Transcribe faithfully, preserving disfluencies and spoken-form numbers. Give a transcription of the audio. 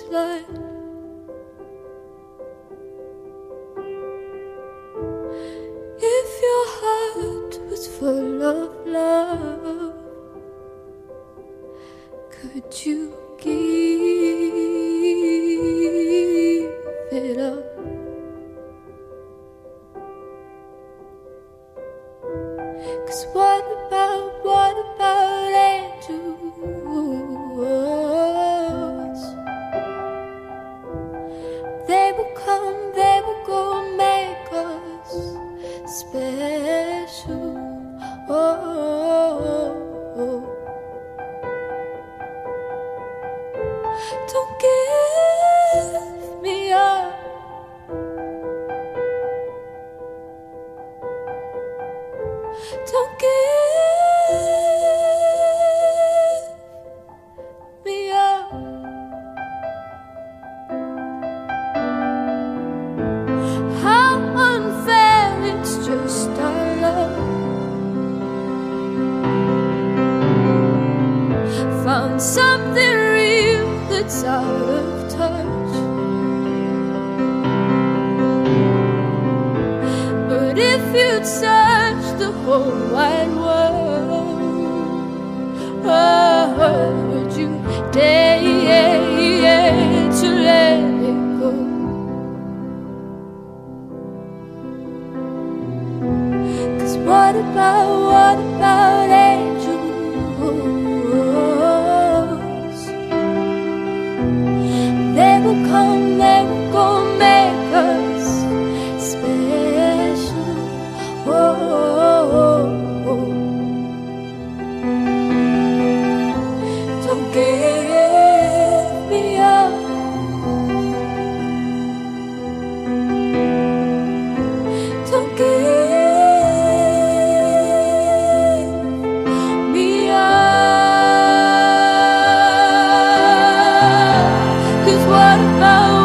line. If your heart was full of love, could you give it up? Cause what about, what about angels? They will come, they will go, make us special. Oh, oh, oh. Don't give me up. Don't give me up. How unfair, it's just our love. Found something real that's out of touch. But if you'd search the whole wide world, oh, would you dare to let it go? Cause what about, what about angels? They will come, they will go, make us special. Oh, oh, oh. Don't give me up. Don't give me up. Cause what about